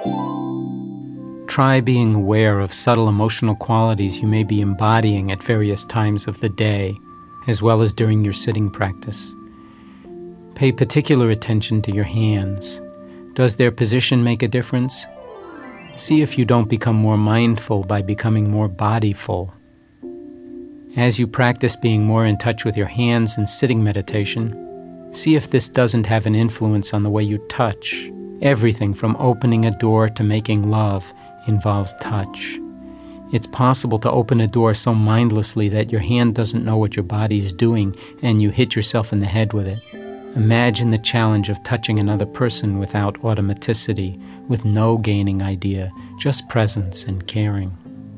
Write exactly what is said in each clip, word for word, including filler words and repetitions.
Try being aware of subtle emotional qualities you may be embodying at various times of the day, as well as during your sitting practice. Pay particular attention to your hands. Does their position make a difference? See if you don't become more mindful by becoming more bodyful. As you practice being more in touch with your hands in sitting meditation, see if this doesn't have an influence on the way you touch. Everything from opening a door to making love involves touch. It's possible to open a door so mindlessly that your hand doesn't know what your body's doing and you hit yourself in the head with it. Imagine the challenge of touching another person without automaticity, with no gaining idea, just presence and caring.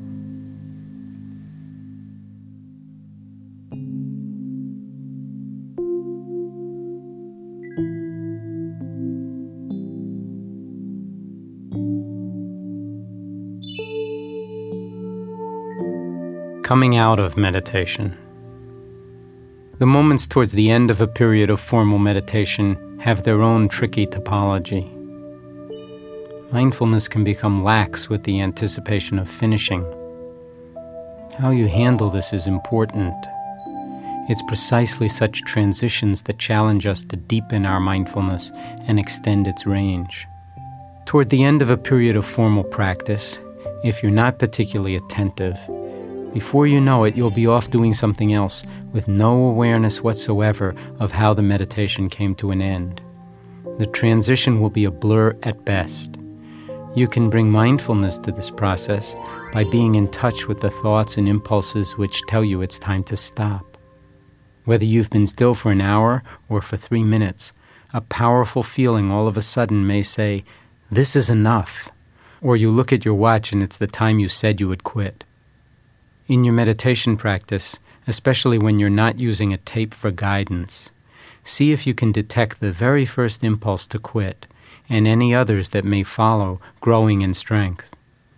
Coming out of meditation. The moments towards the end of a period of formal meditation have their own tricky topology. Mindfulness can become lax with the anticipation of finishing. How you handle this is important. It's precisely such transitions that challenge us to deepen our mindfulness and extend its range. Toward the end of a period of formal practice, if you're not particularly attentive, before you know it, you'll be off doing something else with no awareness whatsoever of how the meditation came to an end. The transition will be a blur at best. You can bring mindfulness to this process by being in touch with the thoughts and impulses which tell you it's time to stop. Whether you've been still for an hour or for three minutes, a powerful feeling all of a sudden may say, "This is enough," or you look at your watch and it's the time you said you would quit. In your meditation practice, especially when you're not using a tape for guidance, see if you can detect the very first impulse to quit and any others that may follow, growing in strength.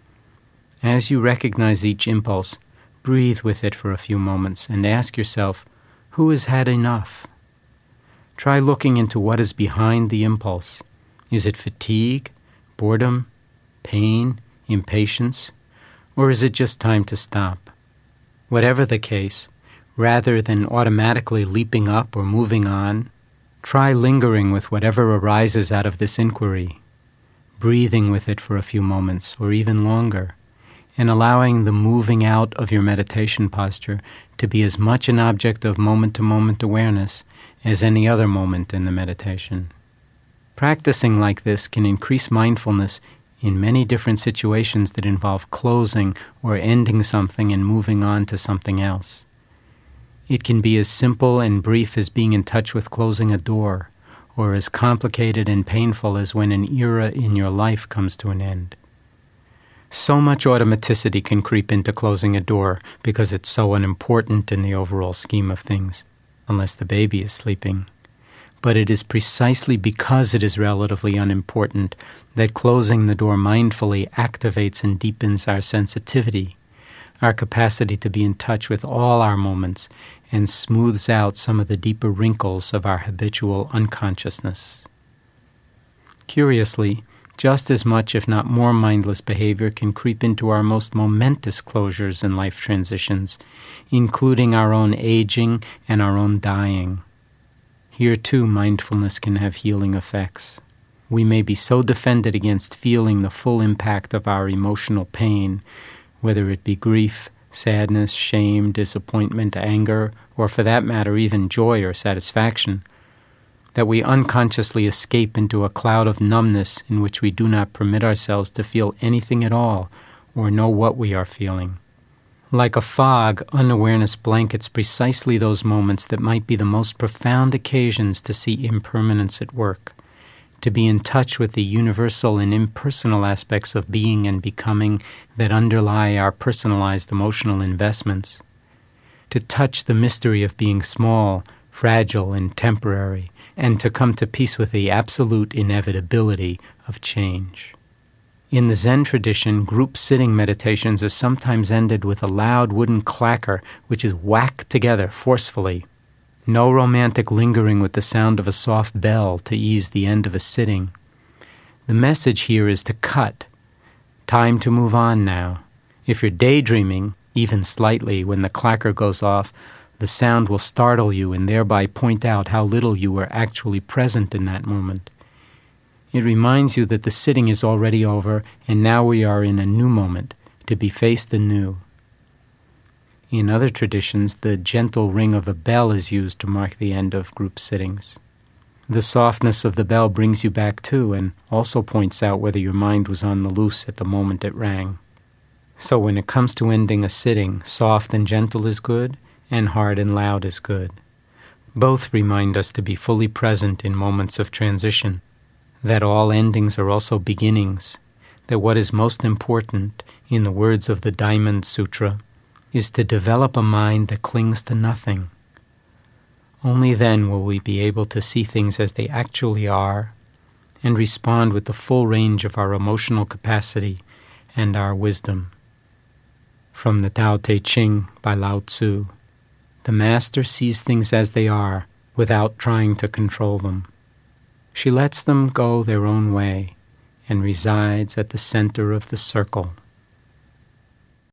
As you recognize each impulse, breathe with it for a few moments and ask yourself, who has had enough? Try looking into what is behind the impulse. Is it fatigue, boredom, pain, impatience, or is it just time to stop? Whatever the case, rather than automatically leaping up or moving on, try lingering with whatever arises out of this inquiry, breathing with it for a few moments or even longer, and allowing the moving out of your meditation posture to be as much an object of moment-to-moment awareness as any other moment in the meditation. Practicing like this can increase mindfulness in many different situations that involve closing or ending something and moving on to something else. It can be as simple and brief as being in touch with closing a door, or as complicated and painful as when an era in your life comes to an end. So much automaticity can creep into closing a door because it's so unimportant in the overall scheme of things, unless the baby is sleeping. But it is precisely because it is relatively unimportant that closing the door mindfully activates and deepens our sensitivity, our capacity to be in touch with all our moments, and smooths out some of the deeper wrinkles of our habitual unconsciousness. Curiously, just as much, if not more, mindless behavior can creep into our most momentous closures and life transitions, including our own aging and our own dying. Here, too, mindfulness can have healing effects. We may be so defended against feeling the full impact of our emotional pain, whether it be grief, sadness, shame, disappointment, anger, or for that matter, even joy or satisfaction, that we unconsciously escape into a cloud of numbness in which we do not permit ourselves to feel anything at all or know what we are feeling. Like a fog, unawareness blankets precisely those moments that might be the most profound occasions to see impermanence at work, to be in touch with the universal and impersonal aspects of being and becoming that underlie our personalized emotional investments, to touch the mystery of being small, fragile, and temporary, and to come to peace with the absolute inevitability of change. In the Zen tradition, group sitting meditations are sometimes ended with a loud wooden clacker which is whacked together forcefully. No romantic lingering with the sound of a soft bell to ease the end of a sitting. The message here is to cut. Time to move on now. If you're daydreaming, even slightly, when the clacker goes off, the sound will startle you and thereby point out how little you were actually present in that moment. It reminds you that the sitting is already over and now we are in a new moment, to be faced anew. In other traditions, the gentle ring of a bell is used to mark the end of group sittings. The softness of the bell brings you back too and also points out whether your mind was on the loose at the moment it rang. So when it comes to ending a sitting, soft and gentle is good, and hard and loud is good. Both remind us to be fully present in moments of transition, that all endings are also beginnings, that what is most important, in the words of the Diamond Sutra, is to develop a mind that clings to nothing. Only then will we be able to see things as they actually are and respond with the full range of our emotional capacity and our wisdom. From the Tao Te Ching by Lao Tzu, the master sees things as they are without trying to control them. She lets them go their own way and resides at the center of the circle.